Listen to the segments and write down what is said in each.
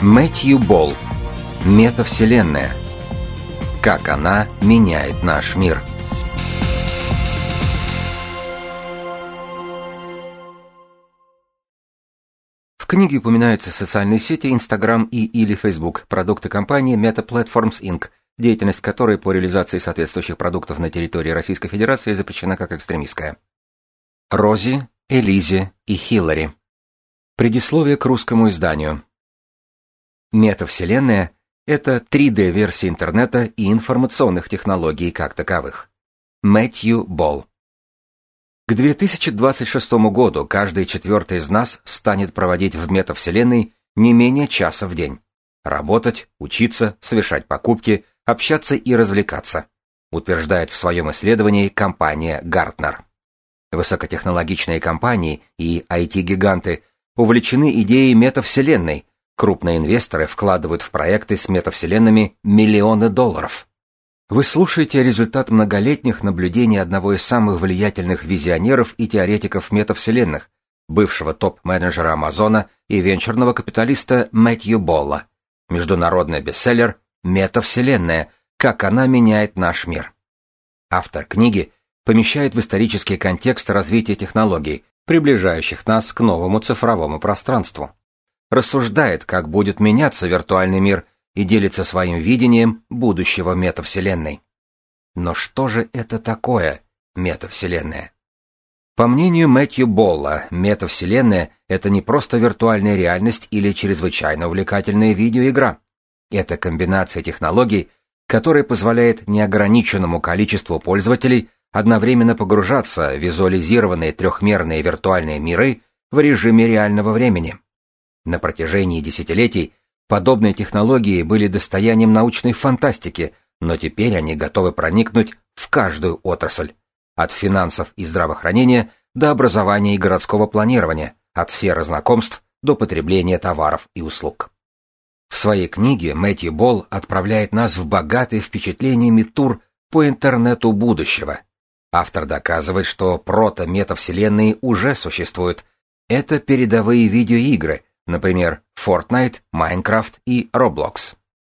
Мэтью Болл. Метавселенная. Как она меняет наш мир. В книге упоминаются социальные сети Instagram или Facebook, продукты компании Meta Platforms Inc., деятельность которой по реализации соответствующих продуктов на территории Российской Федерации запрещена как экстремистская. Рози, Элизе и Хиллари. Предисловие к русскому изданию. Метавселенная — это 3D-версия интернета и информационных технологий как таковых. Мэтью Болл. К 2026 году каждый четвертый из нас станет проводить в метавселенной не менее часа в день. Работать, учиться, совершать покупки, общаться и развлекаться, утверждает в своем исследовании компания Gartner. Высокотехнологичные компании и IT-гиганты увлечены идеей метавселенной. Крупные инвесторы вкладывают в проекты с метавселенными миллионы долларов. Вы слушаете результат многолетних наблюдений одного из самых влиятельных визионеров и теоретиков метавселенных, бывшего топ-менеджера Амазона и венчурного капиталиста Мэтью Болла. Международный бестселлер «Метавселенная. Как она меняет наш мир». Автор книги помещает в исторический контекст развития технологий, приближающих нас к новому цифровому пространству. Рассуждает, как будет меняться виртуальный мир, и делится своим видением будущего метавселенной. Но что же это такое метавселенная? По мнению Мэтью Болла, метавселенная — это не просто виртуальная реальность или чрезвычайно увлекательная видеоигра. Это комбинация технологий, которая позволяет неограниченному количеству пользователей одновременно погружаться в визуализированные трехмерные виртуальные миры в режиме реального времени. На протяжении десятилетий подобные технологии были достоянием научной фантастики, но теперь они готовы проникнуть в каждую отрасль, от финансов и здравоохранения до образования и городского планирования, от сферы знакомств до потребления товаров и услуг. В своей книге Мэтью Болл отправляет нас в богатый впечатлениями тур по интернету будущего. Автор доказывает, что прото-метавселенные уже существуют. Это передовые видеоигры, например, Fortnite, Minecraft и Roblox.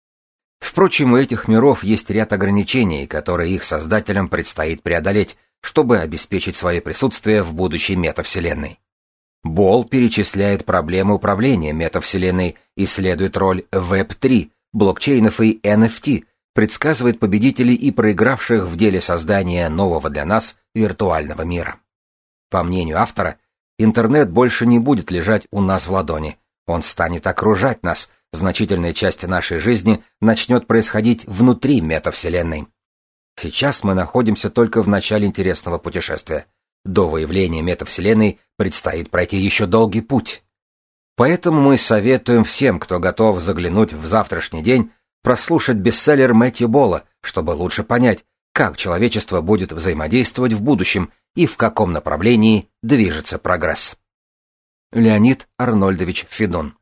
Впрочем, у этих миров есть ряд ограничений, которые их создателям предстоит преодолеть, чтобы обеспечить свое присутствие в будущей метавселенной. Болл перечисляет проблемы управления метавселенной, исследует роль Web3, блокчейнов и NFT, предсказывает победителей и проигравших в деле создания нового для нас виртуального мира. По мнению автора, интернет больше не будет лежать у нас в ладони. Он станет окружать нас, значительная часть нашей жизни начнет происходить внутри метавселенной. Сейчас мы находимся только в начале интересного путешествия. До выявления метавселенной предстоит пройти еще долгий путь. Поэтому мы советуем всем, кто готов заглянуть в завтрашний день, прослушать бестселлер Мэтью Болла, чтобы лучше понять, как человечество будет взаимодействовать в будущем и в каком направлении движется прогресс. Леонид Арнольдович Федун.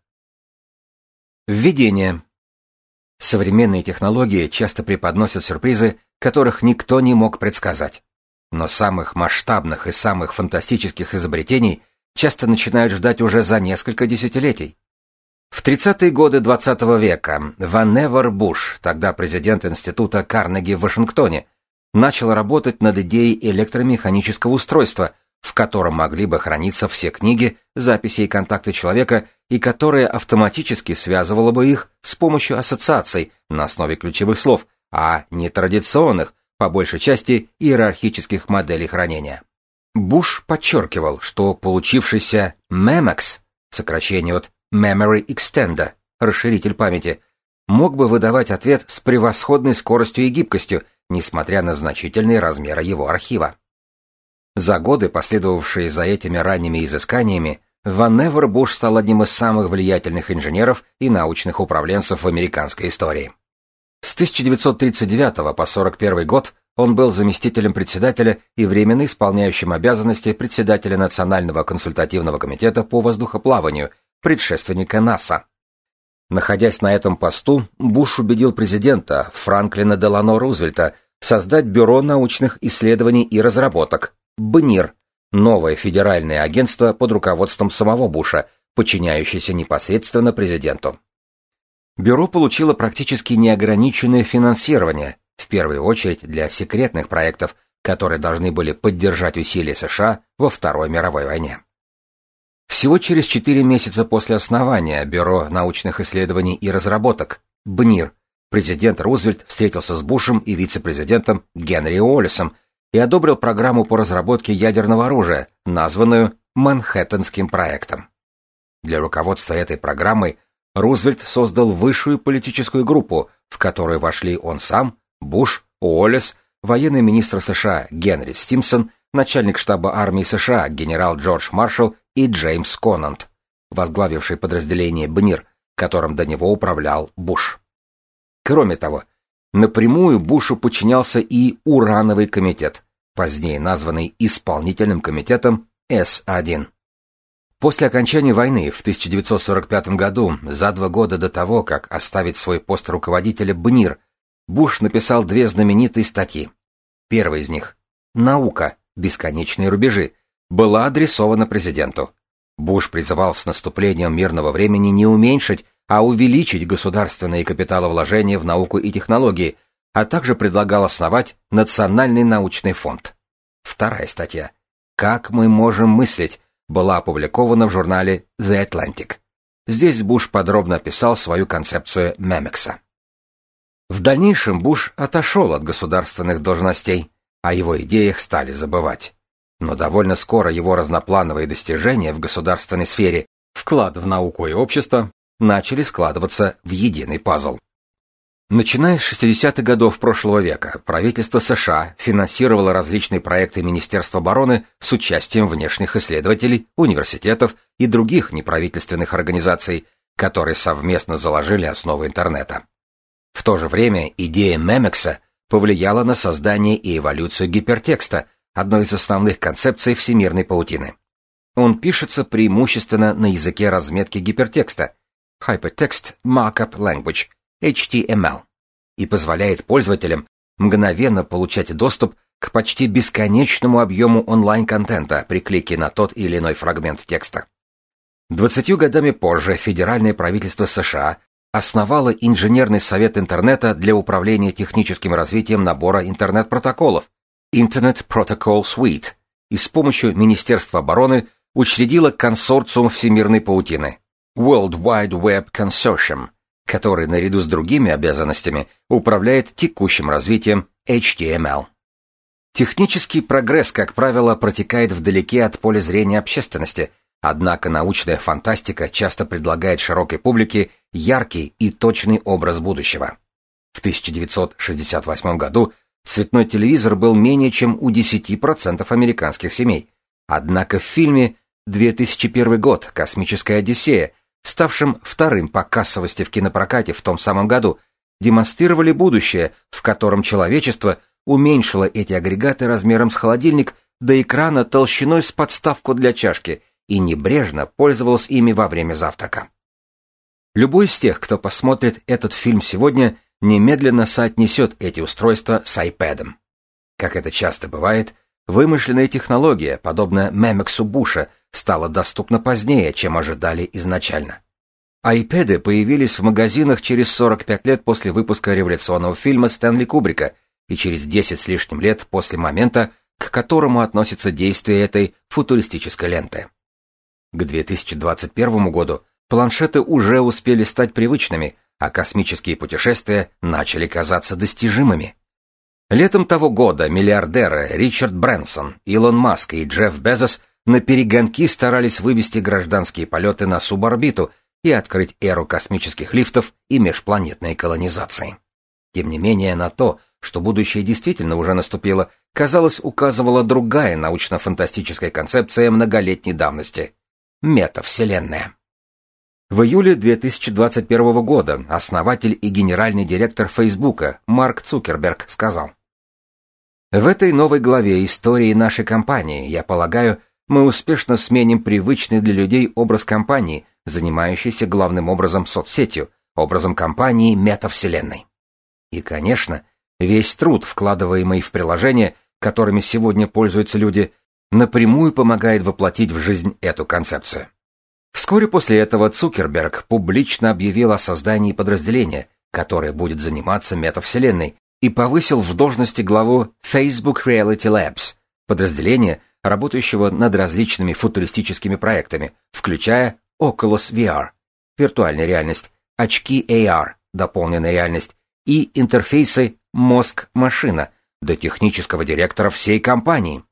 Введение. Современные технологии часто преподносят сюрпризы, которых никто не мог предсказать. Но самых масштабных и самых фантастических изобретений часто начинают ждать уже за несколько десятилетий. В 30-е годы XX века Ванневер Буш, тогда президент Института Карнеги в Вашингтоне, начал работать над идеей электромеханического устройства, в котором могли бы храниться все книги, записи и контакты человека, и которое автоматически связывало бы их с помощью ассоциаций на основе ключевых слов, а не традиционных, по большей части, иерархических моделей хранения. Буш подчеркивал, что получившийся MEMEX, сокращение от Memory Extender, расширитель памяти, мог бы выдавать ответ с превосходной скоростью и гибкостью, несмотря на значительные размеры его архива. За годы, последовавшие за этими ранними изысканиями, Ванневер Буш стал одним из самых влиятельных инженеров и научных управленцев в американской истории. С 1939 по 1941 год он был заместителем председателя и временно исполняющим обязанности председателя Национального консультативного комитета по воздухоплаванию, предшественника НАСА. Находясь на этом посту, Буш убедил президента Франклина Делано Рузвельта создать Бюро научных исследований и разработок, БНИР, новое федеральное агентство под руководством самого Буша, подчиняющееся непосредственно президенту. Бюро получило практически неограниченное финансирование, в первую очередь для секретных проектов, которые должны были поддержать усилия США во Второй мировой войне. Всего через 4 месяца после основания Бюро научных исследований и разработок, БНИР, президент Рузвельт встретился с Бушем и вице-президентом Генри Уоллесом и одобрил программу по разработке ядерного оружия, названную Манхэттенским проектом. Для руководства этой программой Рузвельт создал высшую политическую группу, в которую вошли он сам, Буш, Уоллес, военный министр США Генри Стимсон, начальник штаба армии США генерал Джордж Маршалл и Джеймс Конант, возглавивший подразделение БНИР, которым до него управлял Буш. Кроме того, напрямую Бушу подчинялся и Урановый комитет, позднее названный Исполнительным комитетом С-1. После окончания войны в 1945 году, за 2 года до того, как оставить свой пост руководителя БНИР, Буш написал 2 знаменитые статьи. Первая из них «Наука. Бесконечные рубежи» была адресована президенту. Буш призывал с наступлением мирного времени не уменьшить, а увеличить государственные капиталовложения в науку и технологии, а также предлагал основать Национальный научный фонд. Вторая статья «Как мы можем мыслить» была опубликована в журнале The Atlantic. Здесь Буш подробно описал свою концепцию Мемекса. В дальнейшем Буш отошел от государственных должностей, о его идеях стали забывать. Но довольно скоро его разноплановые достижения в государственной сфере, вклад в науку и общество, начали складываться в единый пазл. Начиная с 60-х годов прошлого века, правительство США финансировало различные проекты Министерства обороны с участием внешних исследователей, университетов и других неправительственных организаций, которые совместно заложили основы интернета. В то же время идея Мемекса повлияла на создание и эволюцию гипертекста, одной из основных концепций всемирной паутины. Он пишется преимущественно на языке разметки гипертекста Hypertext Markup Language, HTML, и позволяет пользователям мгновенно получать доступ к почти бесконечному объему онлайн-контента при клике на тот или иной фрагмент текста. 20 годами позже федеральное правительство США основало инженерный совет интернета для управления техническим развитием набора интернет-протоколов Internet Protocol Suite и с помощью Министерства обороны учредило консорциум всемирной паутины World Wide Web Consortium, который наряду с другими обязанностями управляет текущим развитием HTML. Технический прогресс, как правило, протекает вдалеке от поля зрения общественности, однако научная фантастика часто предлагает широкой публике яркий и точный образ будущего. В 1968 году цветной телевизор был менее чем у 10% американских семей, однако в фильме «2001 год. Космическая Одиссея», ставшим вторым по кассовости в кинопрокате в том самом году, демонстрировали будущее, в котором человечество уменьшило эти агрегаты размером с холодильник до экрана толщиной с подставку для чашки и небрежно пользовалось ими во время завтрака. Любой из тех, кто посмотрит этот фильм сегодня, немедленно соотнесет эти устройства с iPad'ом. Как это часто бывает, вымышленная технология, подобная Мемексу Буша, стала доступна позднее, чем ожидали изначально. iPad'ы появились в магазинах через 45 лет после выпуска революционного фильма Стэнли Кубрика и через 10 с лишним лет после момента, к которому относится действие этой футуристической ленты. К 2021 году планшеты уже успели стать привычными, а космические путешествия начали казаться достижимыми. Летом того года миллиардеры Ричард Брэнсон, Илон Маск и Джефф Безос наперегонки старались вывести гражданские полеты на суборбиту и открыть эру космических лифтов и межпланетной колонизации. Тем не менее, на то, что будущее действительно уже наступило, казалось, указывала другая научно-фантастическая концепция многолетней давности — метавселенная. В июле 2021 года основатель и генеральный директор Фейсбука Марк Цукерберг сказал: «В этой новой главе истории нашей компании, я полагаю, мы успешно сменим привычный для людей образ компании, занимающейся главным образом соцсетью, образом компании метавселенной». И, конечно, весь труд, вкладываемый в приложения, которыми сегодня пользуются люди, напрямую помогает воплотить в жизнь эту концепцию. Вскоре после этого Цукерберг публично объявил о создании подразделения, которое будет заниматься метавселенной, и повысил в должности главу Facebook Reality Labs, подразделения, работающего над различными футуристическими проектами, включая Oculus VR, виртуальная реальность, очки AR, дополненная реальность, и интерфейсы мозг-машина, до технического директора всей компании.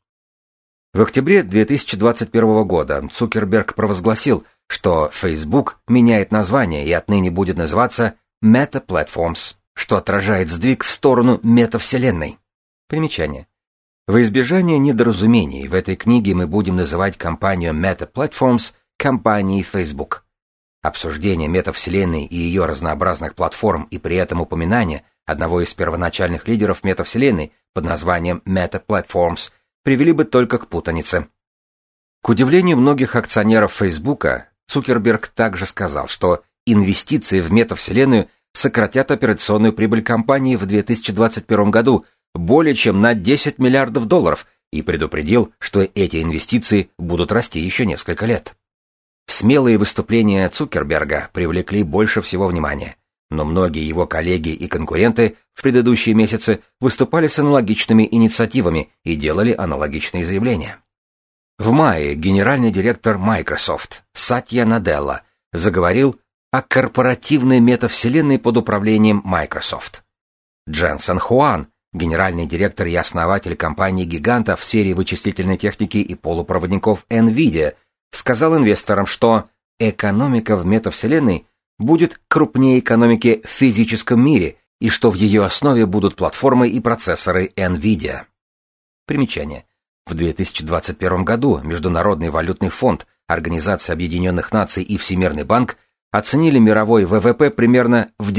В октябре 2021 года Цукерберг провозгласил, что Facebook меняет название и отныне будет называться Meta Platforms, что отражает сдвиг в сторону метавселенной. Примечание. Во избежание недоразумений в этой книге мы будем называть компанию Meta Platforms компанией Facebook. Обсуждение метавселенной и ее разнообразных платформ и при этом упоминание одного из первоначальных лидеров метавселенной под названием Meta Platforms привели бы только к путанице. К удивлению многих акционеров Фейсбука, Цукерберг также сказал, что инвестиции в метавселенную сократят операционную прибыль компании в 2021 году более чем на $10 миллиардов и предупредил, что эти инвестиции будут расти еще несколько лет. Смелые выступления Цукерберга привлекли больше всего внимания, но многие его коллеги и конкуренты в предыдущие месяцы выступали с аналогичными инициативами и делали аналогичные заявления. В мае генеральный директор Microsoft Сатья Наделла заговорил о корпоративной метавселенной под управлением Microsoft. Дженсен Хуан, генеральный директор и основатель компании-гиганта в сфере вычислительной техники и полупроводников NVIDIA, сказал инвесторам, что экономика в метавселенной будет крупнее экономики в физическом мире и что в ее основе будут платформы и процессоры NVIDIA. Примечание. В 2021 году Международный валютный фонд, Организация Объединенных Наций и Всемирный банк оценили мировой ВВП примерно в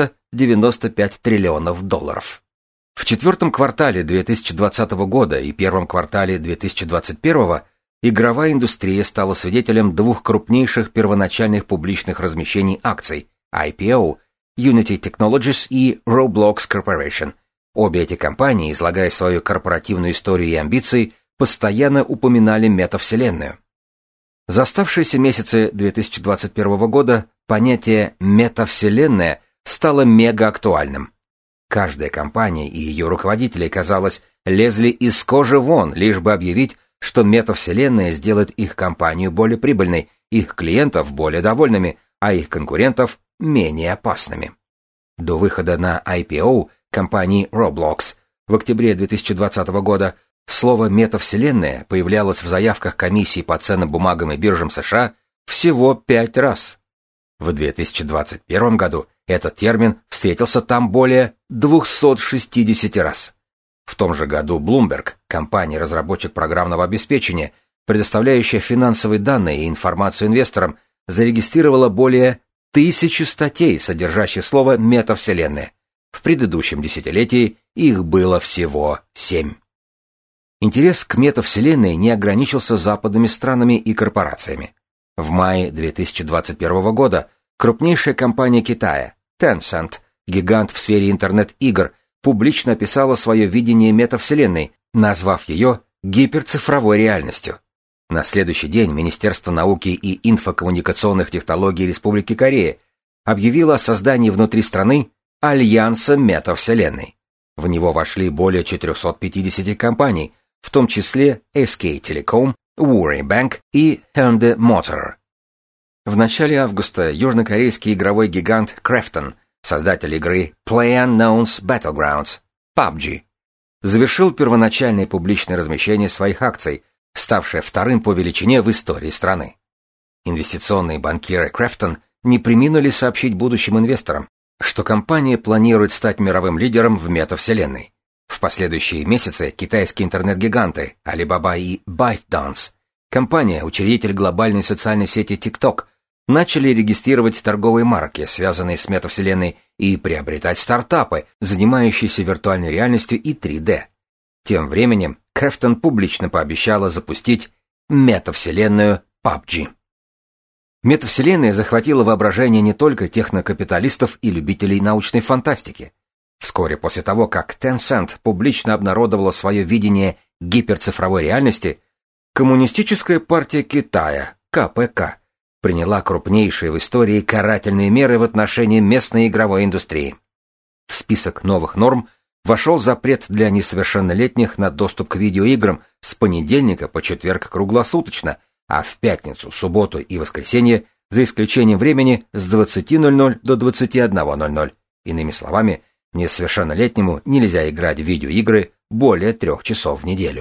90-95 триллионов долларов. В четвертом квартале 2020 года и первом квартале 2021 игровая индустрия стала свидетелем двух крупнейших первоначальных публичных размещений акций IPO, Unity Technologies и Roblox Corporation. Обе эти компании, излагая свою корпоративную историю и амбиции, постоянно упоминали метавселенную. За оставшиеся месяцы 2021 года понятие «метавселенная» стало мегаактуальным. Каждая компания и ее руководители, казалось, лезли из кожи вон, лишь бы объявить, что метавселенная сделает их компанию более прибыльной, их клиентов более довольными, а их конкурентов менее опасными. До выхода на IPO компании Roblox в октябре 2020 года слово «метавселенная» появлялось в заявках комиссии по ценным бумагам и биржам США всего 5 раз. В 2021 году этот термин встретился там более 260 раз. В том же году Bloomberg, компания-разработчик программного обеспечения, предоставляющая финансовые данные и информацию инвесторам, зарегистрировала более 1000 статей, содержащих слово «метавселенная». В предыдущем десятилетии их было всего 7. Интерес к метавселенной не ограничился западными странами и корпорациями. В мае 2021 года крупнейшая компания Китая, Tencent, гигант в сфере интернет-игр, публично описала свое видение метавселенной, назвав ее гиперцифровой реальностью. На следующий день Министерство науки и инфокоммуникационных технологий Республики Корея объявило о создании внутри страны Альянса метавселенной. В него вошли более 450 компаний, в том числе SK Telecom, Woori Bank и Hyundai Motor. В начале августа южнокорейский игровой гигант Krafton, создатель игры PlayerUnknown's Battlegrounds, PUBG, завершил первоначальное публичное размещение своих акций, ставшее вторым по величине в истории страны. Инвестиционные банкиры Krafton не преминули сообщить будущим инвесторам, что компания планирует стать мировым лидером в метавселенной. В последующие месяцы китайские интернет-гиганты Alibaba и ByteDance, компания, учредитель глобальной социальной сети TikTok, начали регистрировать торговые марки, связанные с метавселенной, и приобретать стартапы, занимающиеся виртуальной реальностью и 3D. Тем временем Krafton публично пообещала запустить метавселенную PUBG. Метавселенная захватила воображение не только технокапиталистов и любителей научной фантастики. Вскоре после того, как Tencent публично обнародовала свое видение гиперцифровой реальности, Коммунистическая партия Китая, КПК, приняла крупнейшие в истории карательные меры в отношении местной игровой индустрии. В список новых норм вошел запрет для несовершеннолетних на доступ к видеоиграм с понедельника по четверг круглосуточно, а в пятницу, субботу и воскресенье за исключением времени с 20:00 до 21:00. Иными словами, несовершеннолетнему нельзя играть в видеоигры более 3 часов в неделю.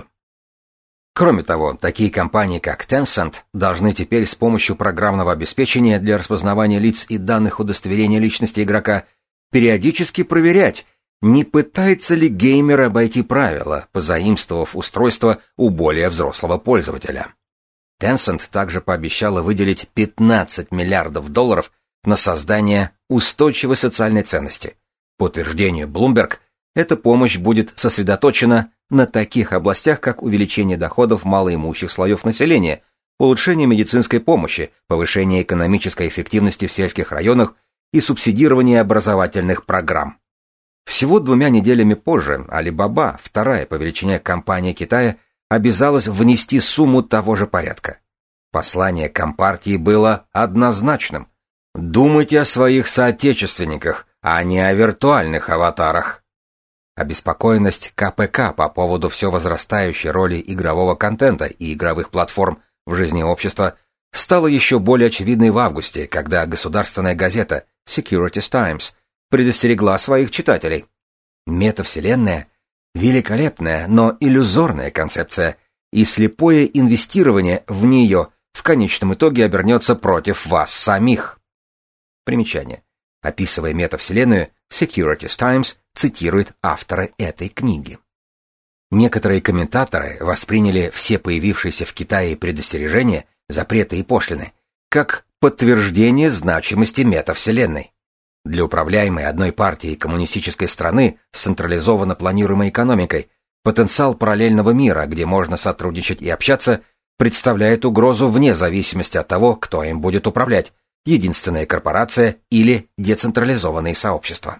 Кроме того, такие компании, как Tencent, должны теперь с помощью программного обеспечения для распознавания лиц и данных удостоверения личности игрока периодически проверять, не пытается ли геймер обойти правила, позаимствовав устройство у более взрослого пользователя. Tencent также пообещала выделить $15 миллиардов на создание устойчивой социальной ценности. По утверждению Bloomberg, эта помощь будет сосредоточена на таких областях, как увеличение доходов малоимущих слоев населения, улучшение медицинской помощи, повышение экономической эффективности в сельских районах и субсидирование образовательных программ. Всего 2 неделями позже Alibaba, вторая по величине компания Китая, обязалась внести сумму того же порядка. Послание Компартии было однозначным. Думайте о своих соотечественниках, а не о виртуальных аватарах. Обеспокоенность КПК по поводу все возрастающей роли игрового контента и игровых платформ в жизни общества стала еще более очевидной в августе, когда государственная газета Securities Times предостерегла своих читателей. Метавселенная — великолепная, но иллюзорная концепция, и слепое инвестирование в нее в конечном итоге обернется против вас самих. Примечание. Описывая метавселенную, Securities Times цитирует автора этой книги. Некоторые комментаторы восприняли все появившиеся в Китае предостережения, запреты и пошлины как подтверждение значимости метавселенной. Для управляемой одной партией коммунистической страны с централизованно планируемой экономикой потенциал параллельного мира, где можно сотрудничать и общаться, представляет угрозу вне зависимости от того, кто им будет управлять – единственная корпорация или децентрализованные сообщества.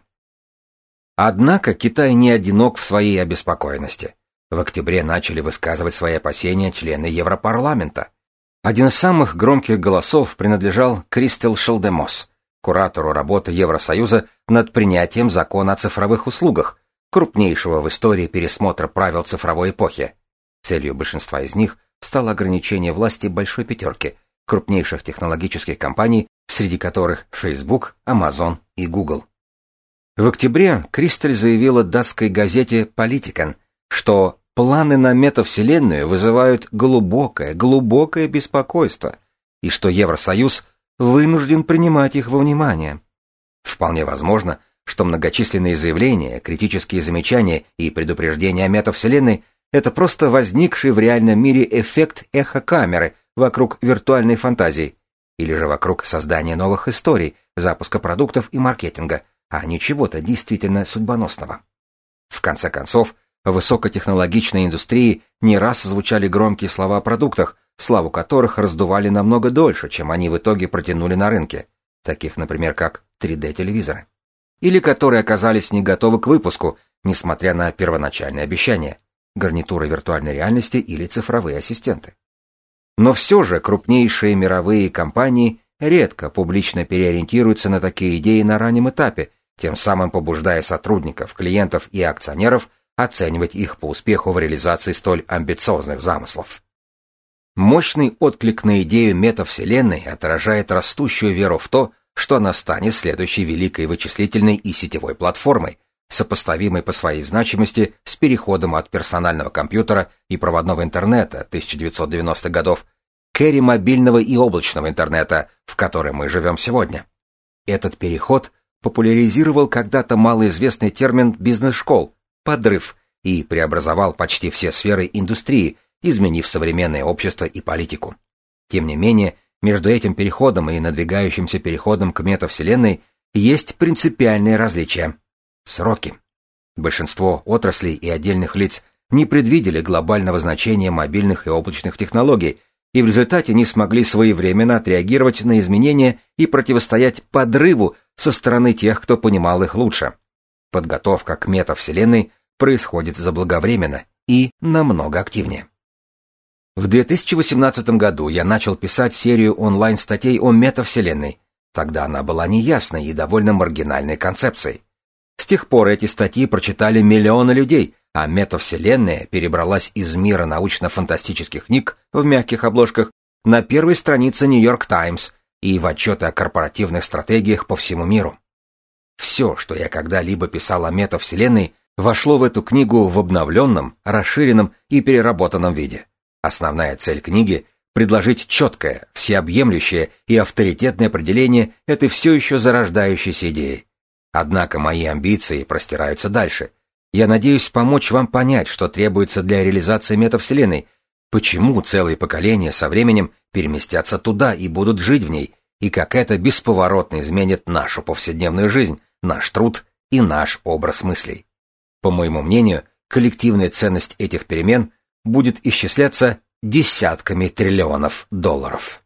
Однако Китай не одинок в своей обеспокоенности. В октябре начали высказывать свои опасения члены Европарламента. Один из самых громких голосов принадлежал Кристел Шелдемос, куратору работы Евросоюза над принятием закона о цифровых услугах, крупнейшего в истории пересмотра правил цифровой эпохи. Целью большинства из них стало ограничение власти Большой Пятерки, крупнейших технологических компаний, среди которых Facebook, Amazon и Google. В октябре Кристель заявила датской газете Politiken, что планы на метавселенную вызывают глубокое беспокойство, и что Евросоюз вынужден принимать их во внимание. Вполне возможно, что многочисленные заявления, критические замечания и предупреждения о метавселенной — это просто возникший в реальном мире эффект эхокамеры вокруг виртуальной фантазии, или же вокруг создания новых историй, запуска продуктов и маркетинга, а не чего-то действительно судьбоносного. В конце концов, в высокотехнологичной индустрии не раз звучали громкие слова о продуктах, славу которых раздували намного дольше, чем они в итоге протянули на рынке, таких, например, как 3D-телевизоры, или которые оказались не готовы к выпуску, несмотря на первоначальные обещания, гарнитуры виртуальной реальности или цифровые ассистенты. Но все же крупнейшие мировые компании редко публично переориентируются на такие идеи на раннем этапе, тем самым побуждая сотрудников, клиентов и акционеров оценивать их по успеху в реализации столь амбициозных замыслов. Мощный отклик на идею метавселенной отражает растущую веру в то, что она станет следующей великой вычислительной и сетевой платформой, сопоставимой по своей значимости с переходом от персонального компьютера и проводного интернета 1990-х годов к эре мобильного и облачного интернета, в которой мы живем сегодня. Этот переход популяризировал когда-то малоизвестный термин бизнес-школ «подрыв» и преобразовал почти все сферы индустрии, изменив современное общество и политику. Тем не менее, между этим переходом и надвигающимся переходом к метавселенной есть принципиальные различия. Сроки. Большинство отраслей и отдельных лиц не предвидели глобального значения мобильных и облачных технологий и в результате не смогли своевременно отреагировать на изменения и противостоять подрыву со стороны тех, кто понимал их лучше. Подготовка к метавселенной происходит заблаговременно и намного активнее. В 2018 году я начал писать серию онлайн-статей о метавселенной. Тогда она была неясной и довольно маргинальной концепцией. С тех пор эти статьи прочитали миллионы людей, а метавселенная перебралась из мира научно-фантастических книг в мягких обложках на первой странице New York Times и в отчеты о корпоративных стратегиях по всему миру. Все, что я когда-либо писал о метавселенной, вошло в эту книгу в обновленном, расширенном и переработанном виде. Основная цель книги — предложить четкое, всеобъемлющее и авторитетное определение этой все еще зарождающейся идеи. Однако мои амбиции простираются дальше. Я надеюсь помочь вам понять, что требуется для реализации метавселенной, почему целые поколения со временем переместятся туда и будут жить в ней, и как это бесповоротно изменит нашу повседневную жизнь, наш труд и наш образ мыслей. По моему мнению, коллективная ценность этих перемен будет исчисляться десятками триллионов долларов.